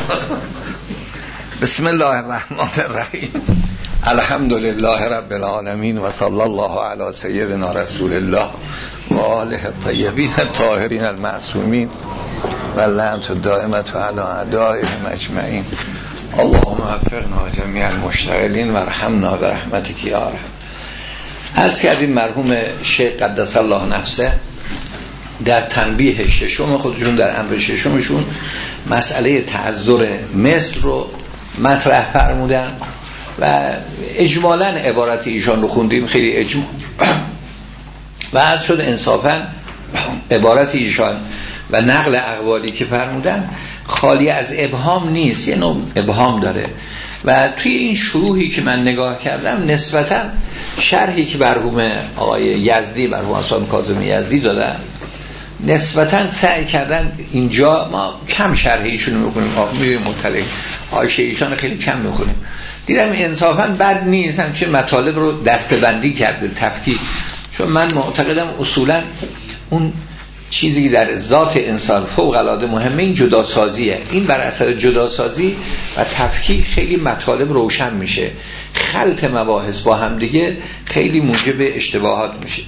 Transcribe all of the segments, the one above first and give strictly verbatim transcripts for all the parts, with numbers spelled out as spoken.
بسم الله الرحمن الرحیم. الحمد لله رب العالمین و صلی الله علی سیدنا رسول الله و آله الطیبین الطاهرین المعصومین و لعنت الدائمة علی اعدائهم اجمعین. اللهم وفقنا جمیع المشتغلین و ارحمنا برحمتک یا ارحم. عرض کردیم مرحوم شیخ قدس الله نفسه در تنبیه ششم خودشون، در امر ششمشون، مسئله تعذر مصر رو مطرح فرمودن و اجمالاً عبارت ایشان رو خوندیم، خیلی اجمال و عرض شد انصافاً عبارت ایشان و نقل اقوالی که فرمودن خالی از ابهام نیست، یه نوع ابهام داره و توی این شروحی که من نگاه کردم نسبتاً شرحی که مرحوم آقای یزدی، مرحوم حسن کاظمی یزدی دادن، نسبتاً سعی کردن اینجا ما کم شرحیشون میکنیم، میریم مطلع حاشیه ایشان خیلی کم میکنیم. دیدم انصافاً بد نیست همچین مطالب رو دسته‌بندی کرده، تفکیک، چون من معتقدم اصولاً اون چیزی در ذات انسان فوق العاده مهمه این جداسازیه. این بر اثر جداسازی و تفکیک خیلی مطالب روشن میشه، خلط مباحث با هم دیگه خیلی موجب اشتباهات میشه.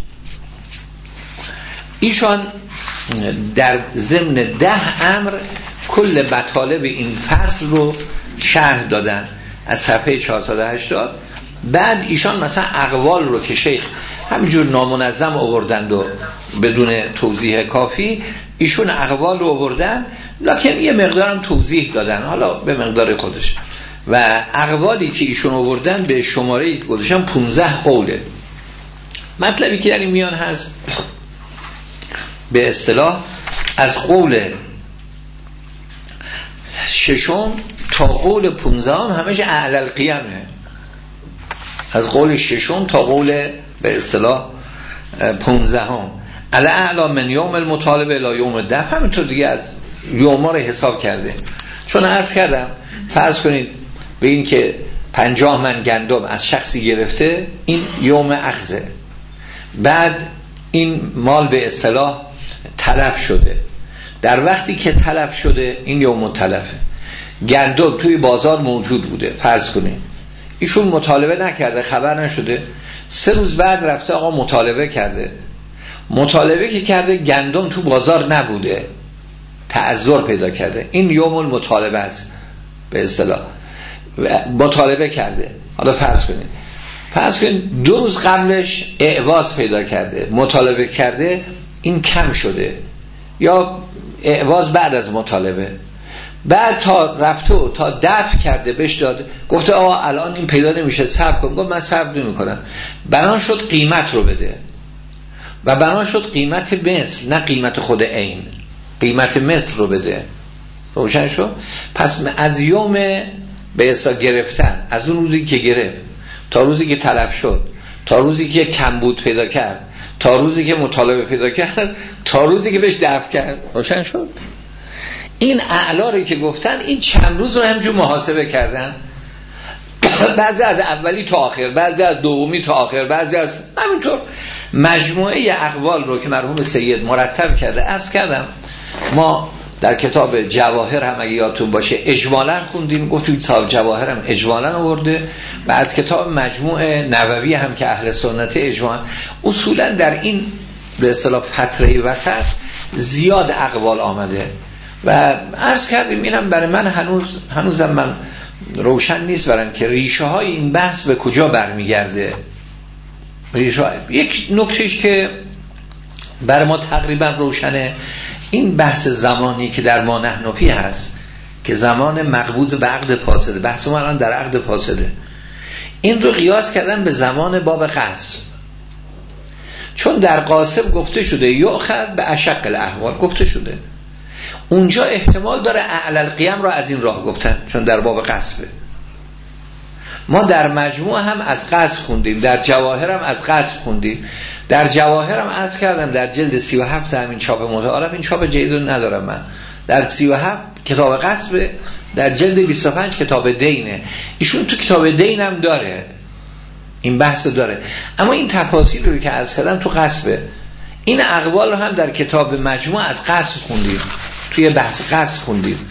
ایشان در ضمن ده امر کل مطالب این فصل رو شرح دادن از صفحه چهارصد و هشتاد. بعد ایشان مثلا اقوال رو که شیخ همینجور نامنظم آوردند و بدون توضیح کافی، ایشون اقوال رو آوردن لکن یه مقدارم توضیح دادن، حالا به مقدار خودش، و اقوالی که ایشون آوردن به شماره گذاشتن پانزده قوله. مطلبی که در این میان هست به اصطلاح از قول ششم تا قول پونزدهم همش اعلی القیمه، از قول ششم تا قول به اصطلاح پونزدهم علی اعلی من یوم المطالبه الی یوم الدفع. همینطور دیگه از یوما رو حساب کرده، چون عرض کردم فرض کنید به این که پنجاه من گندم از شخصی گرفته، این یوم اخذه، بعد این مال به اصطلاح تلف شده، در وقتی که تلف شده این یوم تلفه. گندم توی بازار موجود بوده، فرض کنید ایشون مطالبه نکرده، خبر نشده، سه روز بعد رفته آقا مطالبه کرده، مطالبه که کرده گندم تو بازار نبوده، تعذر پیدا کرده، این یوم المطالبه است به اصطلاح، مطالبه کرده. حالا فرض کنید فرض کنید دو روز قبلش اعواز پیدا کرده، مطالبه کرده، این کم شده، یا اعواز بعد از مطالبه، بعد تا رفته و تا دفع کرده بهش داده، گفته آقا الان این پیدا نمیشه صبر کن، گفت من صبر نمی‌کنم، بنا شد قیمت رو بده و بنا شد قیمت مثل، نه قیمت خود عین، قیمت مثل رو بده. روشن شد؟ پس از یوم به اصطلاح گرفتن، از اون روزی که گرفت تا روزی که تلف شد، تا روزی که کمبود پیدا کرد، تا روزی که مطالبه پیدا کرد، تا روزی که بهش دفع کرد. روشن شد؟ این اعلاری که گفتن این چند روز رو همجور محاسبه کردن، بعضی از اولی تا آخر، بعضی از دومی تا آخر، بعضی از همینطور مجموعه اقوال رو که مرحوم سید مرتب کرده. عرض کردم ما در کتاب جواهر هم اگه یادتون باشه اجمالاً خوندیم، گفتیم صاحب جواهر هم اجمالاً آورده و از کتاب مجموع نووی هم که اهل سنت اجمالاً. اصولاً در این به اصطلاح فتره وسط زیاد اقوال آمده و عرض کردیم اینم برای من هنوز هنوزم من روشن نیست برام که ریشه های این بحث به کجا برمیگرده. ریشه های یک نکتهش که برای ما تقریبا روشنه، این بحث زمانی که در ما نحنفی هست که زمان مقبوض به عقد فاسده، بحث ما الان در عقد فاسده، این رو قیاس کردن به زمان باب قصب، چون در قاسب گفته شده یؤخذ به اشق الاحوال گفته شده، اونجا احتمال داره اعلی القیم را از این راه گفتن چون در باب قصبه. ما در مجموع هم از قصب خوندیم، در جواهر هم از قصب خوندیم. در جواهر هم عرض کردم در جلد سی و هفت همین چاپ متعارف، این چاپ جدید ندارم من، در سی و هفت کتاب قصبه، در جلد بیست و پنج کتاب دینه. ایشون تو کتاب دین هم داره این بحث داره، اما این تفاصیل رو که عرض کردم تو قصبه. این اقوال رو هم در کتاب مجموع از قصب خوندیم، توی بحث قصب خوندیم،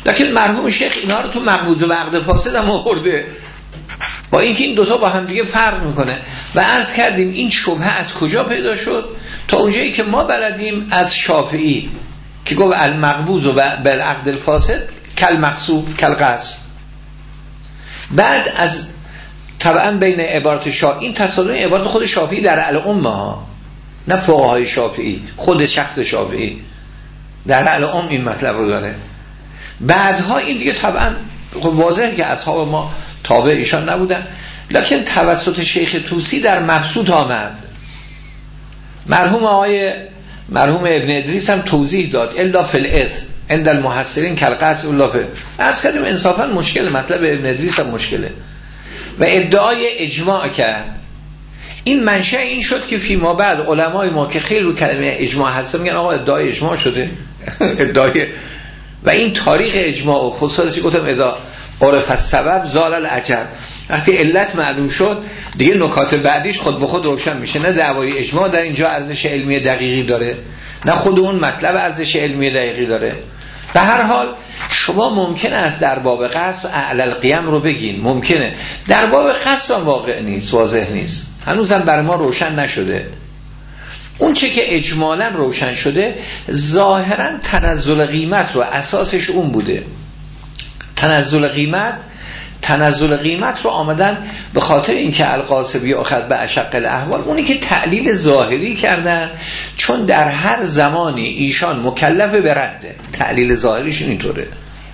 لکن مرحوم شیخ اینا رو تو مقبوض و عقد فاسد هم آورده، با اینکه این دوتا با هم دیگه فرق میکنه. و عرض کردیم این شبهه از کجا پیدا شد؟ تا اونجایی که ما بلدیم از شافعی که گفت المقبوض و بالعقد الفاسد کل مقصود کل قصد. بعد از طبعا بین عبارت شاه این تصادم عبارت خود شافعی در الامه ها، نه فقهای شافعی، خود شخص شافعی در الام این مطلب رو داره. بعدها این دیگه طبعا واضحه که اصحاب ما تابع ایشان نبودن، لکن توسط شیخ طوسی در مبسوط آمد. مرحوم آقای مرحوم ابن ادریس هم توضیح داد الا فی الاثم عند المحسرین کالقصد الا فی. عرض کردیم انصافا مشکل مطلب ابن ادریس هم مشکله و ادعای اجماع کرد. این منشأ این شد که فیما بعد علمای ما که خیلی رو کلمه اجماع هستن میگن آقا ادعای اجماع شده ادعای و این تاریخ اجماع و خصوصاتی گفتم ادا عرف السبب زال العجب. وقتی علت معلوم شد دیگه نکات بعدیش خود به خود روشن میشه. نه دعوای اجماع در اینجا ارزش علمی دقیقی داره، نه خود اون مطلب ارزش علمی دقیقی داره. به هر حال شما ممکنه است در باب قصد و اعلی القیام رو بگین، ممکنه در باب قصد هم واقع نیست، واضح نیست، هنوزم بر ما روشن نشده. اون چه که اجمالا روشن شده ظاهرا تنزل قیمت رو اساسش اون بوده. تنزل قیمت تنزل قیمت رو آمدن به خاطر اینکه القاسبی اخذ به اشق الاحوال، اونی که تعلیل ظاهری کردن، چون در هر زمانی ایشان مکلف به رده. تعلیل ظاهریشون اینطوره،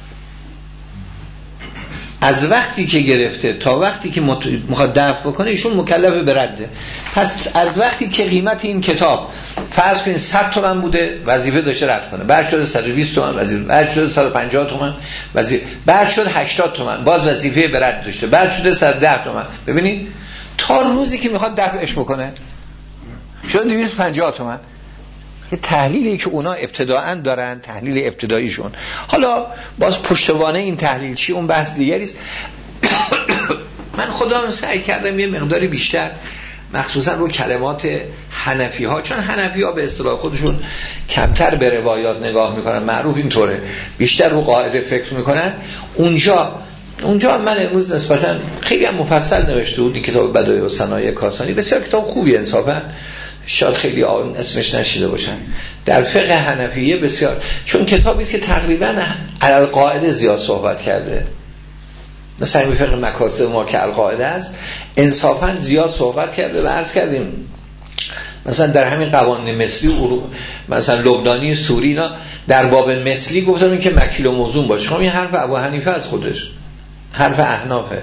از وقتی که گرفته تا وقتی که میخواد دفع بکنه ایشون مکلف به رده. پس از وقتی که قیمت این کتاب فرض کنید صد تومن بوده وظیفه داشته رد کنه، بعد شده صد و بیست تومن وظیفه، بعد شده صد و پنجاه تومن وظیفه، بعد شد هشتاد تومن باز وظیفه به رد داشته، بعد شده صد و ده تومن. ببینید تا روزی که میخواد دفعش بکنه شد دویست و پنجاه تومن. یه تحلیلی که اونا ابتداعاً دارن، تحلیل ابتداییشون. حالا باز پشتوانه این تحلیل چی اون بحث دیگری است. من خودم سعی کردم یه مقداری بیشتر مخصوصا رو کلمات حنفی ها، چون حنفی ها به اصطلاح خودشون کمتر به روایات نگاه میکنن، معروف اینطوره، بیشتر رو قاعده فکر میکنن. اونجا اونجا من امروز نسبتا خیلی هم مفصل نوشته بود کتاب بدایع الصنایع کاسانی، بسیار کتاب خوبی انصافا، شاید خیلی آن اسمش نشیده باشن، در فقه حنفیه بسیار، چون کتابی که تقریبا علی القاعده زیاد صحبت کرده، مثلا این فقه مکاسب ما که القاعده است انصافا زیاد صحبت کرده. و عرض کردیم مثلا در همین قوانین مثلی مثلا لبنانی سوری اینا در باب مثلی گفتم این که مکیل و موزون باشه. خب این حرف ابو حنیفه از خودش، حرف احنافه.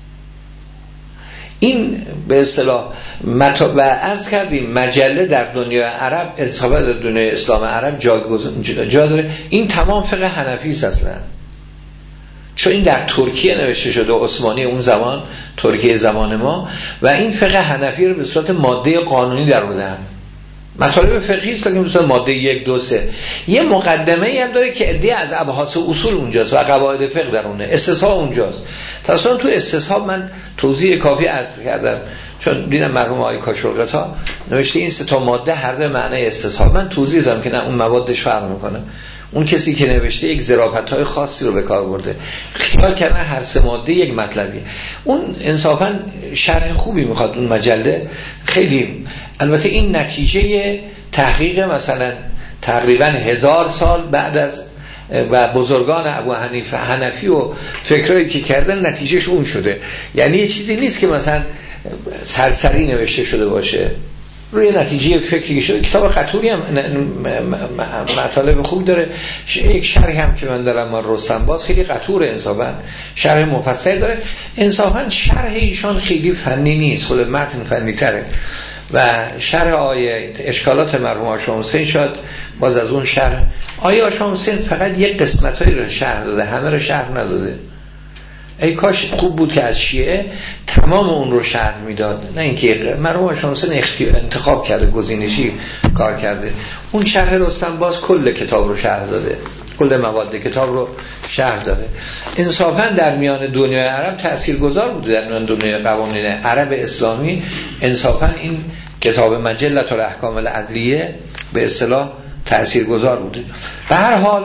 این به اصطلاح مطلب و عرض کردیم مجله در دنیای عرب اصحابه در دنیای اسلام عرب جا, جا داره. این تمام فقه حنفی است اصلا، چون این در ترکیه نوشته شده، عثمانی اون زمان، ترکیه زمان ما، و این فقه حنفی رو به صورت ماده قانونی در بودن. مطالب فقهی است که مثلا ماده یک دو سه یه مقدمه ای هم داره که عده از ابحاث اصول اونجاست و قواعد فقه درونه، استصحاب اونجاست. تصلا تو استصحاب من توضیح کافی عرض کردم، چون دیدم مرحوم آقای کاشوقی ها نوشته این سه تا ماده هر دو معنی استصحاب. من توضیح دادم که نه اون موادش فرق میکنه. اون کسی که نوشته یک ظرافت‌های خاصی رو به کار برده، خیال کنه هر سه ماده یک مطلبیه. اون انصافا شرح خوبی میخواد اون مجله، خیلی. البته این نتیجه تحقیق مثلا تقریبا هزار سال بعد از و بزرگان ابو حنیفه حنفی و فکرایی که کردن نتیجهش اون شده. یعنی یه چیزی نیست که مثلا سرسری نوشته شده باشه، روی نتیجه فکری شده. کتاب قطوری هم مطالب خوب داره. یک شرح هم که من دارم ما رستم باز خیلی قطور انصافا شرح مفصل داره. انصافا شرح ایشان خیلی فنی نیست، خود متن فنی تره و شرح آیه اشکالات مرحوم آشام حسین شاید باز از اون شرح. آیه آشام حسین فقط یک قسمتایی رو شرح داده، همه رو شرح نداده. ای کاش خوب بود که از شیعه تمام اون رو شرح میداد، نه اینکه مرحوم آشام حسین انتخاب کرده، گزینشی کار کرده. اون شرح رستم باز کل کتاب رو شرح داده، کل مواد کتاب رو شرح داده. انصافا در میان دنیای عرب تاثیرگذار بوده، در میان دنیای قوانین عرب اسلامی انصافا این کتاب مجله الاحکام العدلیه به اصطلاح تاثیرگذار بوده. به هر حال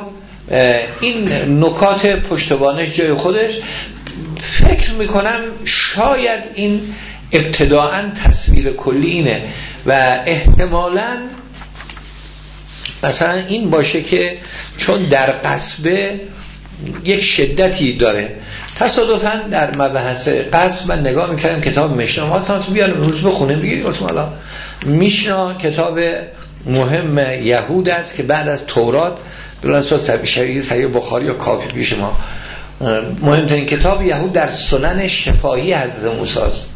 این نکات پشتوانش جای خودش. فکر میکنم شاید این ابتداعاً تصویر کلی اینه و احتمالاً مثلا این باشه که چون در قصبه یک شدتی داره. تصادفاً در مبحث قصب من نگاه میکردم کتاب مشنا، ما اصلا تو بیانم روز بخونیم بگید اصلا میشنا کتاب مهم یهود است که بعد از تورات بلانسا شبیه صحیح بخاری یا کافی پیش ما مهمترین کتاب یهود در سنن شفاهی حضرت موسی است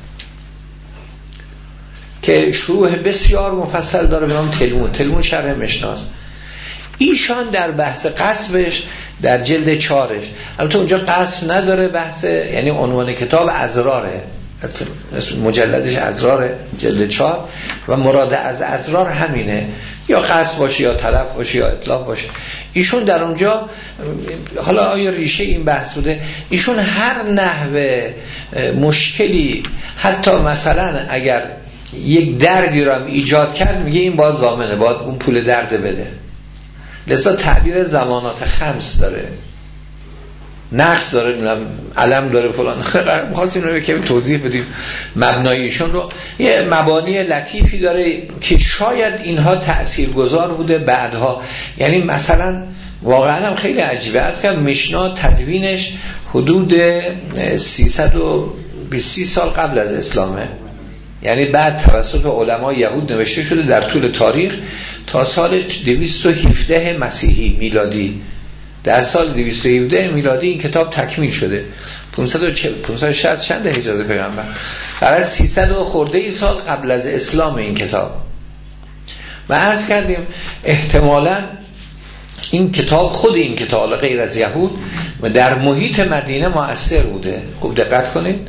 که شروح بسیار مفصل داره به نام تلمود. تلمود شرح مشناست. ایشان در بحث قصبش در جلد چارش، البته اونجا قصب نداره بحث، یعنی عنوان کتاب ازراره، مجلدش ازراره جلد چار و مراد از ازرار همینه، یا قصب باشه یا تلف باشه یا اطلاق باشه. ایشون در اونجا حالا آیا ریشه این بحث بوده، ایشون هر نحوه مشکلی حتی مثلا اگر یک دردی رو هم ایجاد کرد میگه این باز ضامنه، باید اون پول درد بده. لذا تعبیر زمانات خمس داره، نقص داره، علم داره فلان. می‌خواستیم رو که توضیح بدیم مبناییشون رو. یه مبانی لطیفی داره که شاید اینها تأثیرگذار بوده بعدها. یعنی مثلا واقعا هم خیلی عجیبه است که مشنا تدوینش حدود سیصد و بیست سال قبل از اسلامه، یعنی بعد توسط علمای یهود نوشته شده در طول تاریخ تا سال دویست و هفده مسیحی میلادی. در سال دویست و هفده میلادی این کتاب تکمیل شده. پانصد و شصت چند هجری پیغمبر، برای سیصد و خورده ای سال قبل از اسلام این کتاب. و عرض کردیم احتمالاً این کتاب، خود این کتاب غیر از یهود در محیط مدینه مؤثر بوده. خوب دقت کنید،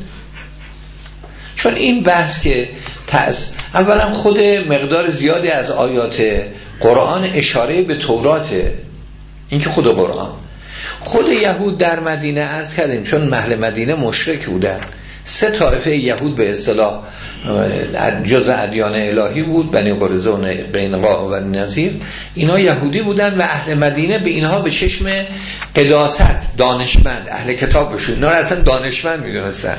چون این بحث که تأس... اولا خود مقدار زیادی از آیات قرآن اشاره به توراته، این که خود قرآن. خود یهود در مدینه عرض کردیم چون محل مدینه مشرک بودن، سه طایفه یهود به اصطلاح جز ادیان الهی بود، بنی قریظه و قینقاع و نظیر، اینا یهودی بودن و اهل مدینه به اینها به چشم قداست، دانشمند، اهل کتاب بشون، اینا رو اصلا دانشمند میدونستن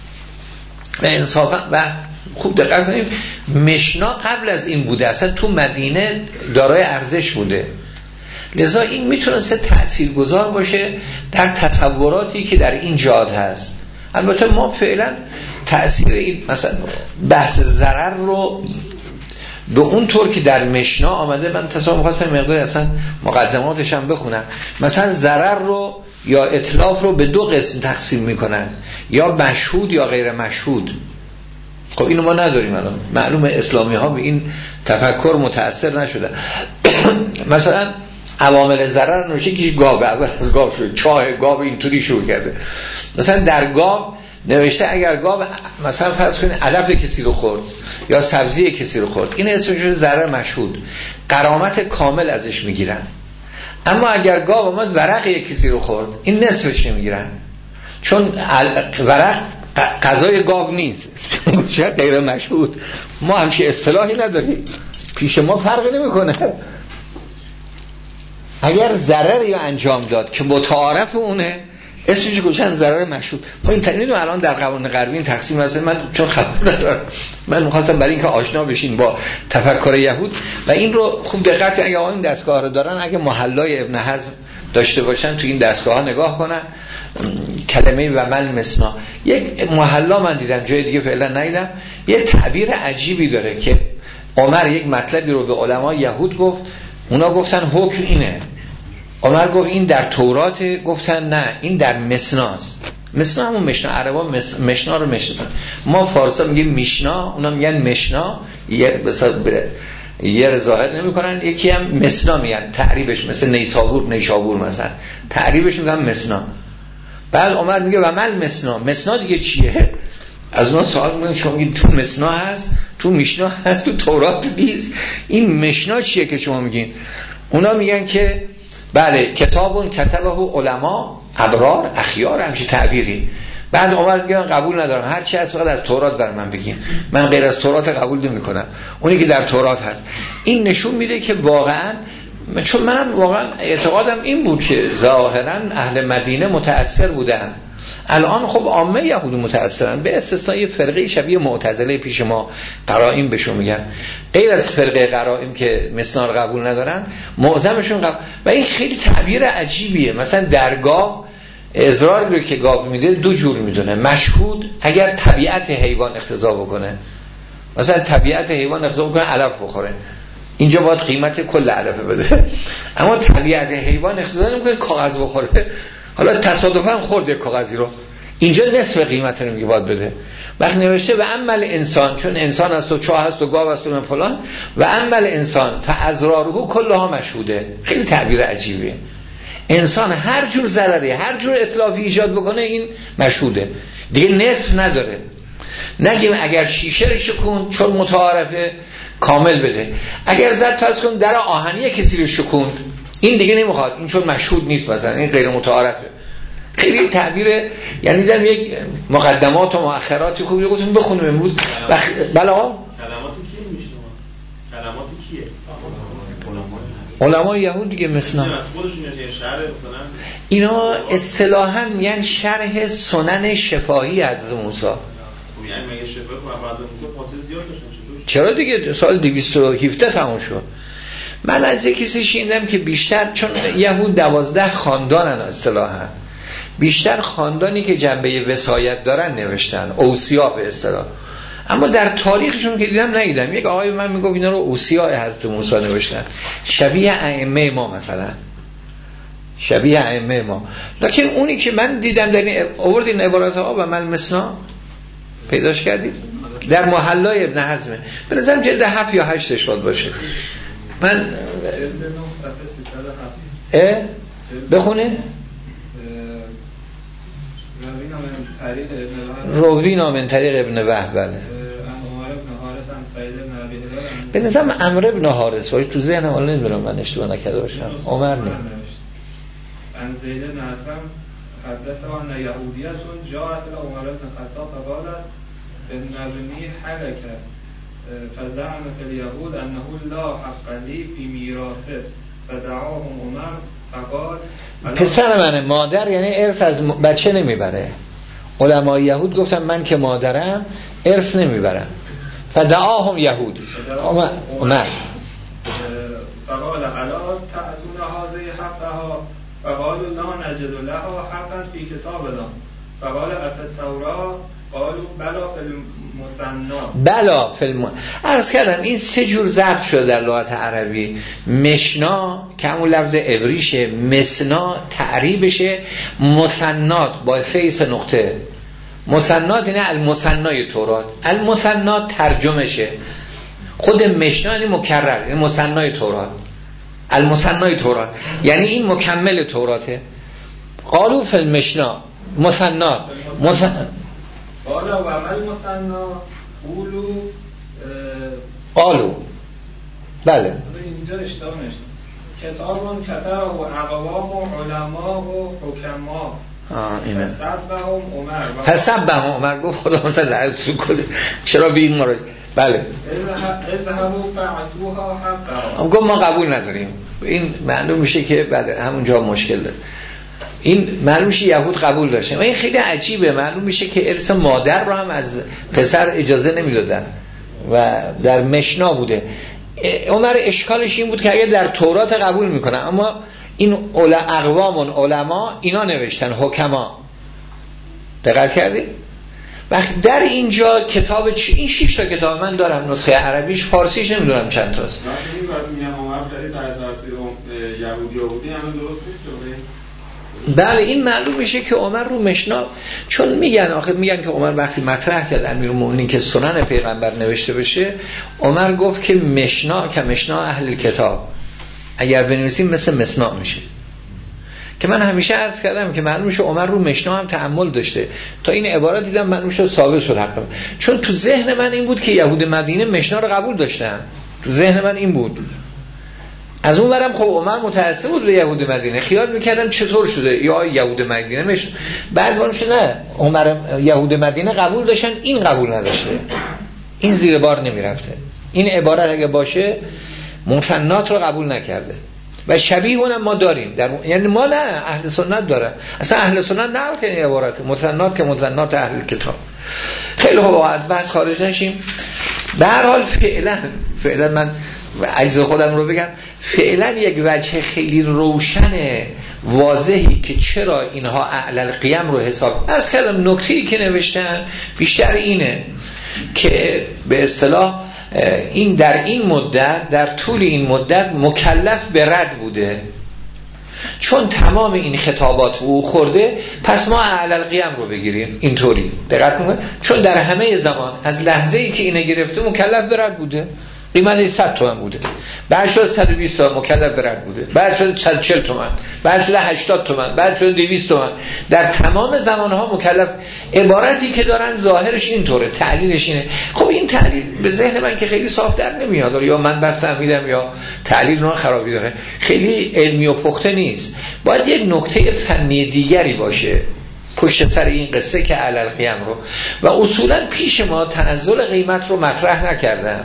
و انصافا. و خوب دقت کنیم مشنا قبل از این بوده، اصلا تو مدینه دارای ارزش بوده. لذا این میتونسته تأثیرگذار باشه در تصوراتی که در این جهاد هست. البته ما فعلا تأثیر این مثلا بحث ضرر رو به اون طور که در مشنا آمده، من تصور می‌خواستم مقدار اصلا مقدماتش هم بخونم، مثلا ضرر رو یا اتلاف رو به دو قسم تقسیم میکنن، یا مشهود یا غیر مشهود. خب اینو ما نداریم الان، معلومه اسلامی ها به این تفکر متأثر نشده. مثلا عوامل ضرر نوشه کیش گاو، اول از گاو شد، چاه گاو اینطوری شروع کرده. مثلا در گاو نوشته اگر گاو مثلا فرض کنید علف کسی رو خورد یا سبزی کسی رو خورد، این اسمش ضرر مشهود، غرامت کامل ازش میگیرن. اما اگر گاو اومد ورق کسی رو خورد، این نصفش نمیگیرن، چون ورق غذای گاو نیست، چه غیر مشهود. ما همچین اصطلاحی نداریم، پیش ما فرقی نمیکنه. اگر ضرری انجام داد که متعارف اونه، اسمش گوشن ضرر مشهود. ما این تنیدو الان در قوانین غربی این تقسیم هست، من چون خبر ندارم، من می‌خواستم برای اینکه آشنا بشین با تفکر یهود و این رو خوب دقت کنید. اگه این دستگاه رو دارن، اگه محلای ابن حزم داشته باشن تو این دستگاه ها نگاه کنن، کلمه و مل مسنا، یک محلا من دیدم جای دیگه فعلا ندیدم، یه تعبیر عجیبی داره که عمر یک مطلبی رو به علما یهود گفت، اونا گفتن حکم اینه. عمر گفت این در تورات، گفتن نه این در مسناست. مسنا همون مشنا، عربا مس... مشنا رو مشنا، ما فارسا میگیم میشنا، اونا میگن مشنا، یه بسا یه ظاهر نمی کنن، یکی هم مسنا میگن، تعریبش مثل نیسابور نیشابور مثلا تعریبش میگن مسنا. بعد عمر میگه و مل مسنا، مسنا دیگه چیه؟ از اون سوال میگن شما میگید تو مسنا هست، تو میشنا هست، تو تورات نیست، این مشنا چیه که شما میگین؟ اونا میگن که بله کتابون کتبه علما ابرار اخیار، همچین تعبیری. بعد عمر میگه قبول ندارم، هر چی هست فقط از تورات بر من بگین، من غیر از تورات قبول نمیکنم، اونی که در تورات هست. این نشون میده که واقعا چون منم واقعا اعتقادم این بود که ظاهرا اهل مدینه متأثر بودن، الان خب عامه یهود متأثرن، به استثنای فرقه شبیه معتزله پیش ما قرائم بهشون میگن، غیر از فرقه قرائم که مسنا رو قبول ندارن معظمشون قبول. و این خیلی تعبیر عجیبیه. مثلا درگاه اضرار رو که گاو میده دو جور میدونه، مشهود اگر طبیعت حیوان اقتضا بکنه، مثلا طبیعت حیوان اقتضا بکنه علف بخوره، اینجا باید قیمت کل علفه بده. اما طبیعت حیوان اقتضا نمیکنه کاغذ بخوره، حالا تصادفاً خورده کاغذی رو، اینجا نصف قیمت رو میگه باید بده. وقت نوشته و عمل انسان، چون انسان است و چاه است و گاو است و فلان، و عمل انسان فازراره کلها مشهوده. خیلی تعبیر عجیبیه. انسان هر جور ضرری هر جور اتلافی ایجاد بکنه این مشهوده، دیگه نصف نداره. نگیم اگر شیشه رو شکون چون متعارفه کامل بده، اگر زد فرض کن در آهنی کسی رو شکوند این دیگه نمیخواد، این چون مشهود نیست، مثلا این غیر متعارفه. خیلی تعبیر، یعنی دیدم یک مقدمات و مؤخرات خوبی رو گفتم بخونیم امروز. بخ... بله آقا کلمات کیه میشه؟ کلمات کیه؟ علمای یهود دیگه مثلا اینا اصطلاحاً میگن شرح سنن شفاهی حضرت موسی. یعنی مگه شفاهی بعد اون فاصله زیاد داشتن؟ چرا دیگه سال دویست و هفده تموم شد. من از کسی شنیدم که بیشتر، چون یهود دوازده خاندانن اصطلاحاً، بیشتر خاندانی که جنبه وصایت دارن نوشتن، اوصیا به اصطلاح. اما در تاریخشون که دیدم ندیدم یک آقای من میگفت اینا رو اوصیا حضرت موسی نوشتن، شبیه ائمه ما مثلا، شبیه ائمه ما. لکن اونی که من دیدم در این آورد این عبارات ها و مل مسنا پیداش کردید در محلای ابن حزمه، به نظرم جلد هفت یا هشتش باید باشه. من اه بخونه روینا من طریق ابن وهب. بله به نظرم عمرو ابن حارث ولی تو ذهنم الان نمیدونم من اشتباه نکرده باشم، عمر نه. عن زید بن اسلم حدث عن یهودیه جاءت عمر بن خطاب فقالت بالنبني حلك فزعمت اليهود انه لا حق لي في ميراثه فدعاهم عمر فقال پسر منه، مادر یعنی ارث از بچه نمیبره. علمای یهود گفتن من که مادرم ارث نمیبرم. فدعاهم یهود عمر فقال الا تأتون هذه حقها فقالوا لا نجد لها حقا في كتابنا فقال افت تورا قالوا بلا فی المثنى بلا فی الم... عرض کردم این سه جور ضبط شده در لغت عربی. مشنا که همون لفظ عبریشه، مسنا تعریبشه، مثنات با سه نقطه. مثنات یعنی المثنای تورات، المثنات ترجمشه. خود مشنا یعنی مکرر، یعنی مثنای تورات، المثنای تورات یعنی این مکمل توراته. قالوا فی المشنا مثنات مثن... قالوا و عمل مثنا قولوا قالوا بله اینجا اشتباه نشد. کتابون کتره و اقوام و علما و حکما آه اینه فسبهم عمر فسبهم عمر گفت خدا مثلا لعنتشون کنه چرا به این مورد. بله اذهبوا فاعتوها حقها. گفت ما قبول نداریم. این معلوم میشه که بله همونجا مشکل داره. این معلوم میشه یهود قبول داشتن. این خیلی عجیبه، معلوم میشه که ارث مادر رو هم از پسر اجازه نمیدادن و در مشنا بوده. عمر اشکالش این بود که اگه در تورات قبول میکنن، اما این اقوامون علما اینا نوشتن حکما. دقت کردی؟ وقتی در اینجا کتاب چی؟ این شش تا کتاب من دارم، نسخه عربیش، فارسیش نمیدونم چند تاست. این واسه میگم عمر خرید از تاثیر یهودی یهودی همون درست نیست. بله این معلوم میشه که عمر رو مشنا، چون میگن آخه میگن که عمر وقتی مطرح کرد امیرالمومنین که سنن پیغمبر نوشته بشه، عمر گفت که مشنا که مشنا اهل کتاب اگر بنویسیم مثل مسنا میشه. که من همیشه عرض کردم که معلوم میشه عمر رو مشنا هم تأمل داشته. تا این عبارت دیدم معلوم شد ثابت شد حقا، چون تو ذهن من این بود که یهود مدینه مشنا رو قبول داشتن، تو ذهن من این بود. از اون ورم خب عمر متأسف بود به یهود مدینه، خیال میکردم چطور شده یا یهود مدینه مش بعد وانش نه عمر یهود مدینه قبول داشتن این قبول نداشته، این زیر بار نمیرفته. این عبارت اگه باشه مثنات رو قبول نکرده. و شبیه اونم ما داریم در م... یعنی ما نه، اهل سنت داره. اصلا اهل سنت نه که این عبارت مثنات که مثنات اهل کتاب. خیلی خوب، از بحث خارج نشیم. به هر حال فعلا فعلا من عجز خودم رو بگم، فعلا یک وجه خیلی روشن واضحی که چرا اینها اعلی القیم رو حساب. عرض کردم نکته‌ای که نوشتن بیشتر اینه که به اصطلاح این در این مدت، در طول این مدت مکلف به رد بوده، چون تمام این خطابات به او خورده، پس ما اعلی القیم رو بگیریم. اینطوری دقت میکنید، چون در همه زمان از لحظه‌ای که اینو گرفته مکلف به رد بوده، قیمتش صد تومن بوده، بعد شد صد و بیست تومن مکلف به رد بوده، بعد شد صد و چهل تومن، بعد شد هشتاد تومن، بعد شد دویست تومن، در تمام زمانها مکلف. عبارتی که دارن ظاهرش اینطوره، تعلیلش اینه. خب این تعلیل به ذهن من که خیلی صاف در نمیاد، یا من بفهمیدم یا تعلیل اون خرابی داره، خیلی علمی و پخته نیست. باید یک نکته فنی دیگری باشه پشت سر این قصه که اعلی القیم رو، و اصولا پیش ما تنزل قیمت رو مطرح نکردن.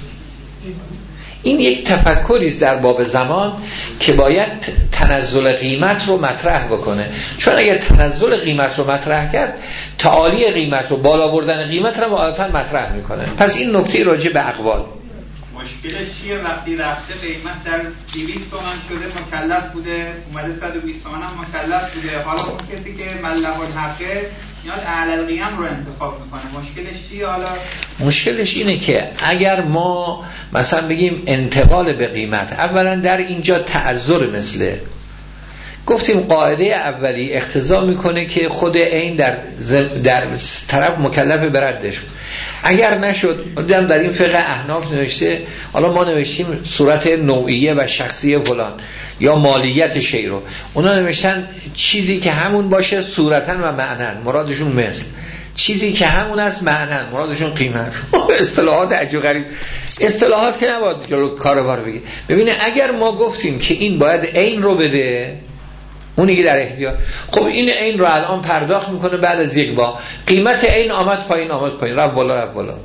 این یک تفکری است در باب زمان که باید تنزل قیمت رو مطرح بکنه، چون اگر تنزل قیمت رو مطرح کرد، تعالی قیمت رو، بالا بردن قیمت رو عادتا مطرح میکنه. پس این نکته راجع به اقوال. مشکلش چیه؟ وقتی رفته قیمت در دویست تومن شده مکلف بوده، اومده صد و بیست تومن هم مکلف بوده، حالا اون کسی که ملح الحقه یاد اعلی القیم رو انتخاب میکنه، مشکلش چیه؟ حالا مشکلش اینه که اگر ما مثلا بگیم انتقال به قیمت، اولا در اینجا تعذر، مثل گفتیم قاعده اولی اقتضا میکنه که خود این در زم در طرف مکلف به ردش. اگر نشد، دیدم در این فقه احناف نوشته، حالا ما نوشتیم صورت نوعیه و شخصی فلان یا مالیت شی رو، اونا نوشتن چیزی که همون باشه صورتاً و معناً، مرادشون مثل چیزی که همون است معناً، مرادشون قیمت. اصطلاحات عجیب غریب، اصطلاحات که نباید جلو کاروبار بگی. ببینه اگر ما گفتیم که این باید عین رو بده، اونی که در احتیاط، خب این عین رو الان پرداخت میکنه، بعد از یک با قیمت عین آمد پایین آمد پایین، رفت بالا رفت بالا.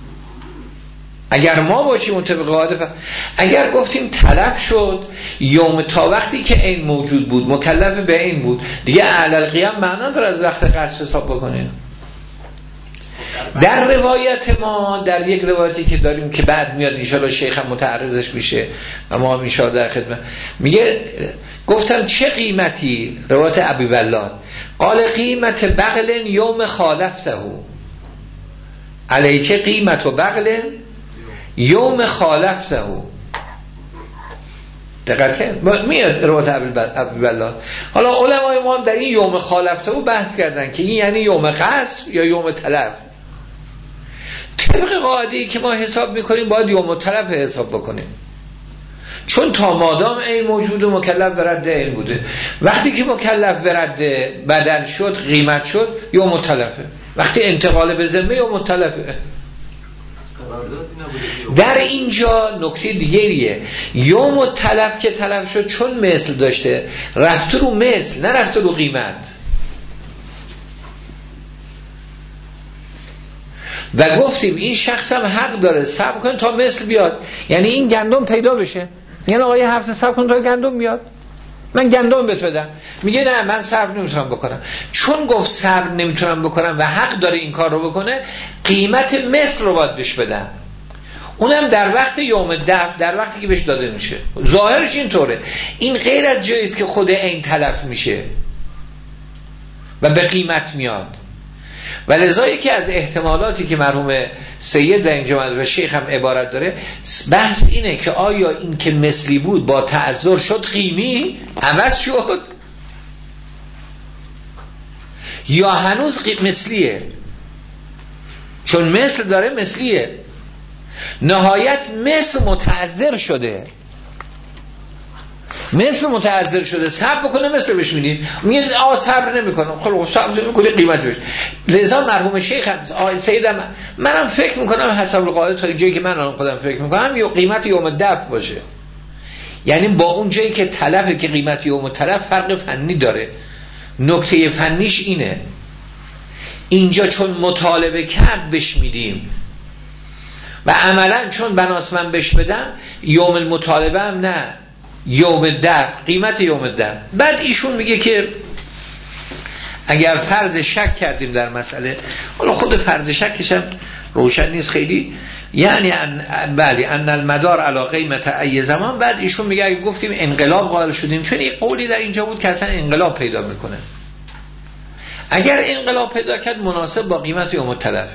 اگر ما باشیم مطابق قاعده ف... اگر گفتیم طلب شد یوم تا وقتی که عین موجود بود مکلف به عین بود، دیگه اعلی القیم معنا داره از وقت قصد حساب بکنه. در روایت ما، در یک روایتی که داریم که بعد میاد ان شاءالله شیخ هم متعرضش میشه و ما هم ان شاءالله در خدمت، میگه گفتم چه قیمتی؟ روایت ابی ولاد قال قیمت بغل یوم خالفته علیک قیمت و بغل یوم خالفته. دقت کن میاد روایت ابی ولاد. حالا علمای ما هم در این یوم خالفته بحث کردن که این یعنی یوم قصب یا یوم تلف. طبق قاعده‌ای که ما حساب میکنیم باید یوم تلف حساب بکنیم، چون تا مادام این موجود و مکلف به رد این بوده. وقتی که مکلف به رد بدل شد، قیمت شد، یوم تلفه. وقتی انتقال به ذمه یوم تلفه. در اینجا نکته دیگریه، یوم تلف که تلف شد چون مثل داشته، رفت رو مثل، نه رفت رو قیمت. و گفتیم این شخص هم حق داره صبر کنه تا مثل بیاد، یعنی این گندم پیدا بشه. یعنی آقای هفته صبر کن تا گندم بیاد، من گندم بهت بدم. میگه نه من صبر نمیتونم بکنم. چون گفت صبر نمیتونم بکنم و حق داره این کار رو بکنه، قیمت مثل رو باید بهش بدم، اونم در وقت یوم دفع، در وقتی که بهش داده میشه. ظاهرش اینطوره. این غیر از جایی است که خود این تلف میشه و به قیمت میاد. و لذایی که از احتمالاتی که مرحوم سید در اینجا و شیخ هم عبارت داره، بحث اینه که آیا این که مثلی بود با تعذر شد قیمی عوض شد یا هنوز مثلیه؟ چون مثل داره مثلیه، نهایت مثل متعذر شده، مثل متعذر شده، صبر بکنه مثل بهش میدین، میگه آ صبر نمیکنم، خب صبر میکنه قیمت بهش. لذا مرحوم شیخ هم سیدم منم فکر میکنم حسب القاعده تا جایی که من الان خودم فکر میکنم یا قیمت یوم دفع باشه، یعنی با اون جایی که تلفه که قیمت یوم تلف فرق فنی داره. نکته فنیش اینه، اینجا چون مطالبه کرد بهش میدیم و عملا چون بناس من بهش بدم یوم المطالبه هم نه، یوم دفع، قیمت یوم دفع. بعد ایشون میگه که اگر فرض شک کردیم در مسئله، حالا خود فرض شکش هم روشن نیست خیلی، یعنی ان بله ان المدار علی قیمت ای زمان. بعد ایشون میگه اگه گفتیم انقلاب قائل شدیم، چون این قولی در اینجا بود که اصلا انقلاب پیدا میکنه، اگر انقلاب پیدا کرد مناسب با قیمت یوم التلف.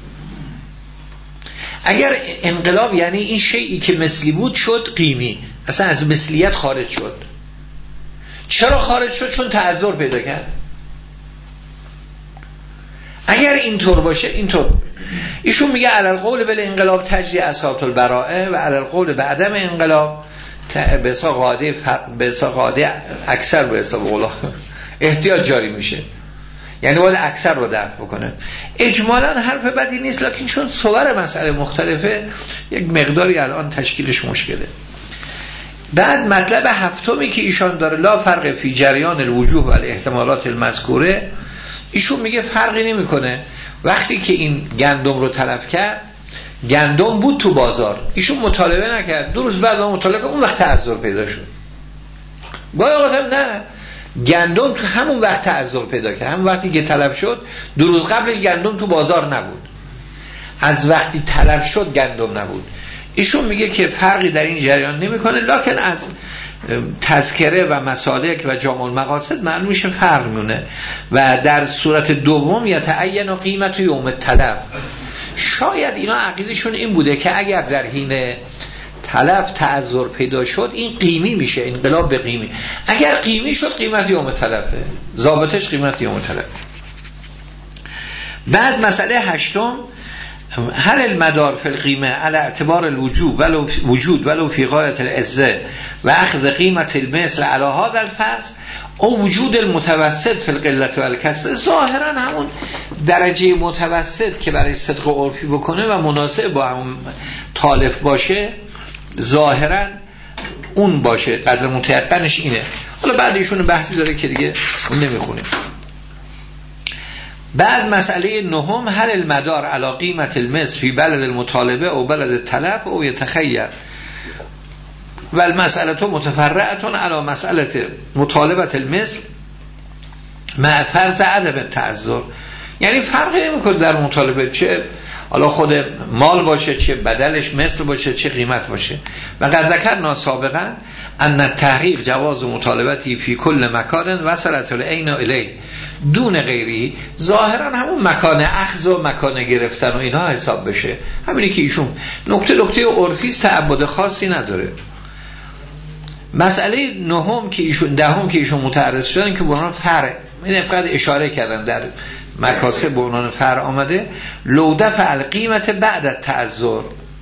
اگر انقلاب یعنی این شیئی که مثلی بود شد قیمی، اصلا از مثلیت خارج شد. چرا خارج شد؟ چون تعذر پیدا کرد. اگر اینطور باشه اینطور. ایشون میگه علی القول بل انقلاب تجری اساط البراءه و علی القول به عدم انقلاب به حساب قاعده به حساب قاعده اکثر به حساب قولا احتیاط جاری میشه، یعنی باید اکثر رو دفع بکنه. اجمالا حرف بدی نیست، لکن چون صور مسئله مختلفه یک مقداری الان تشکیلش مشکله. بعد مطلب هفتمی که ایشان داره لا فرق فی جریان الوجوه و الاحتمالات المذکوره، ایشون میگه فرقی نمیکنه وقتی که این گندم رو تلف کرد، گندم بود تو بازار، ایشون مطالبه نکرد، دو روز بعد مطالبه اون وقت تعذر پیدا شد. گاهی اوقات هم نه، گندم تو همون وقت تعذر پیدا کرد، همون وقتی که تلف شد، دو روز قبلش گندم تو بازار نبود، از وقتی تلف شد گندم نبود. ایشون میگه که فرقی در این جریان نمیکنه، لکن از تذکره و مسالک و جامع المقاصد معلوم میشه فرق میونه. و در صورت دوم یتعین قیمت یوم التلف، شاید اینا عقیدشون این بوده که اگر در حین تلف تعذر پیدا شد این قیمی میشه، انقلاب به قیمی. اگر قیمی شد قیمت یوم التلفه، ضابطش قیمت یوم التلف. بعد مسئله هشتم هل المدار فی القیمه علی اعتبار الوجود ولو وجود ولو فی غایت العزه و اخذ قیمت المثل علی هذا الفرض او وجود المتوسط فی القلت و الکسر. ظاهرا همون درجه متوسط که برای صدق و عرفی بکنه و مناسب با همون تالف باشه، ظاهرا اون باشه، قدر متیقنش اینه. حالا بعد ایشون بحثی داره که دیگه اون نمیخونه. بعد مسئله نهم هل المدار علی قیمت المثل فی بلد المطالبه او بلد التلف او یتخیر و المسئله متفرعه علی مسئله مطالبه المثل مع فرض عدم التعذر. یعنی فرقی نمیکنه در مطالبه چه حالا خود مال باشه، چه بدلش مثل باشه، چه قیمت باشه. و قد ذکرنا سابقا ان التحقیق جواز مطالبتی فی کل مکان وصلت العین الیه دون غیری، ظاهرا همون مکان اخذ و مکان گرفتن و اینها حساب بشه. همینی که ایشون نکته نکته عرفی تعبد خاصی نداره. مسئله نهم که ایشون دهم که ایشون متعرض شدن که به عنوان فرع، این فقط اشاره کردن در مکاسب به عنوان فرع آمده، لو دفع القیمت بعد التعذر.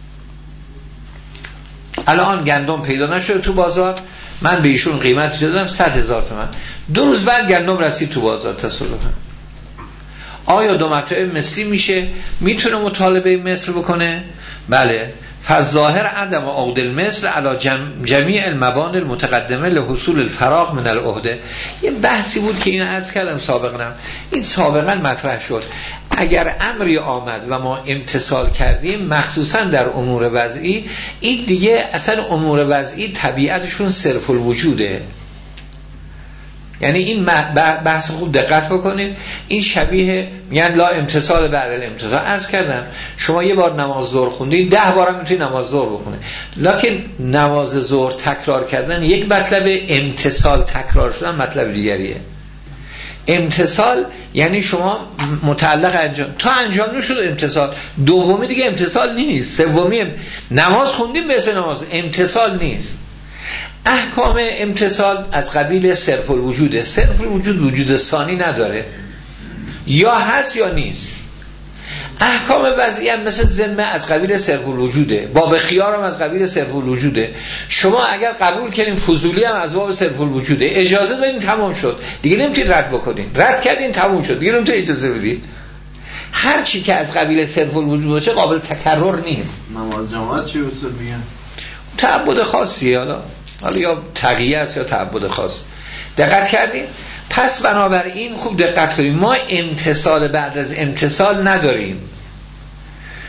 الان گندم پیدا نشده تو بازار، من به ایشون قیمت دادم صد هزار تومان، دو روز بعد گندم رسید تو بازار تصادفاً. آیا دو مرتبه مثلی میشه؟ میتونه مطالبه مثل بکنه؟ بله. فالظاهر عدم عقد المثل علی جم... جمیع المبان المتقدمه لحصول الفراغ من العهده. یه بحثی بود که اینو عرض کردم سابقا، این سابقا مطرح شد. اگر امری آمد و ما امتثال کردیم، مخصوصا در امور وضعی، این دیگه اصلا امور وضعی طبیعتشون صرف الوجوده. یعنی این بحث خوب دقت بکنید، این شبیه میگن لا امتصال بعد الامتصال. عرض کردم شما یه بار نماز ظهر خوندید، ده بار هم میتونید نماز ظهر بخونه، لکن نماز ظهر تکرار کردن یک مطلب، امتصال تکرار شدن مطلب دیگریه. امتصال یعنی شما متعلق انجام، تا انجام نشد امتصال، دومی دیگه امتصال نیست، سومی نماز خوندیم به اسم نماز، امتصال نیست. احکام امتصال از قبیل صرف الوجوده. صرف الوجود وجود ثانی نداره، یا هست یا نیست. احکام وضعی هم مثل ذمه از قبیل صرف الوجوده، باب خیار هم از قبیل صرف الوجوده. شما اگر قبول کردین فضولی هم از باب صرف الوجوده، اجازه دادین تمام شد، دیگه نمیتونید رد بکنین، رد کردین تمام شد، دیگه نمیتونید اجازه بدید. هر چی که از قبیل صرف الوجود باشه قابل تکرر نیست. نماز جماعت چی اصول میگن؟ تعبد خاصیه، حالا حالا یا تقیه است یا تعبد خاص. دقت کردین؟ پس بنابراین خوب دقت کنیم، ما امتصال بعد از امتصال نداریم.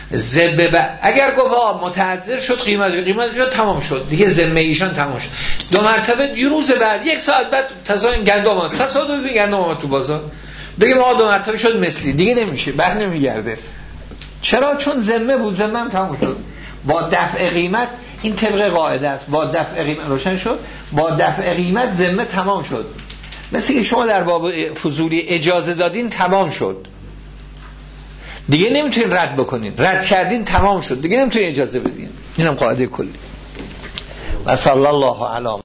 ذمه ب... اگر گفت آقا متعذر شد قیمت قیمت شد تمام شد دیگه ذمه ایشان تمام شد. دو مرتبه یه روز بعد یک ساعت بعد تصادف گندم اومد تصادفی گندم اومد تو بازار بگیم آقا دو مرتبه شد مثلی دیگه نمیشه بر نمیگرده. چرا؟ چون ذمه بود ذمه هم تمام شد. با دفع قیمت این طبق قاعده است. با دفع قیمت روشن شد. با دفع قیمت ذمه تمام شد. مثل که شما در باب فضولی اجازه دادین تمام شد دیگه نمیتونین رد بکنین. رد کردین تمام شد دیگه نمیتونین اجازه بدین. اینم قاعده کلی. و صلی الله علی